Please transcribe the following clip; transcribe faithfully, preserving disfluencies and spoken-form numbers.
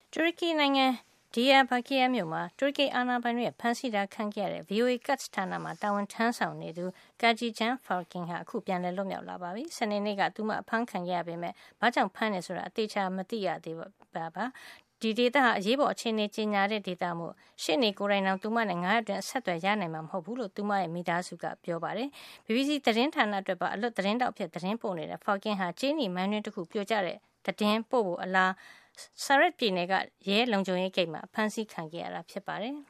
တူရကီနိုင်ငံဒီယာဘာကီယာမြို့မှာတူရကီအာဏာပိုင်တွေဖမ်းဆီးတာခံခဲ့ရတဲ့ ဗွီအိုအေ Kurds ဌာနမှာတာဝန်ထမ်းဆောင်နေသူ Kajijan Falkin ဟာအခုပြန်လည်လွတ်မြောက်လာပါပြီ။စနေနေ့ကသူမအဖမ်းခံခဲ့ရပေမဲ့ဘာကြောင့်ဖမ်းတယ်ဆိုတာအသေးချာမသိရသေးပါပါ။ဒီဒေသဟာအရေးပေါ်အခြေအနေကြေညာတဲ့ဒေသမို့ရှေ့နေကိုယ်တိုင်တော်သူမနဲ့ငါးရက်အတွင်းအဆက်အသွယ်ရနိုင်မှာမဟုတ်ဘူးလို့သူမရဲ့မိသားစုကပြောပါတယ်။ ဘီဘီစီသတင်းဌာနအတွက်ပါအလွတ်သတင်းတောက်ဖြစ်သတင်းပို့နေတဲ့ Falkin ဟာကျင်းနီမိုင်းတွင်းတစ်ခုပြိုကျတဲ့သတင်းပို့ဖို့အလားSarat ပြည်နယ်ကရဲလုံခြုံရေးဂိတ်မှာဖမ်းဆီးခံခဲ့ရတာဖြစ်ပါတယ်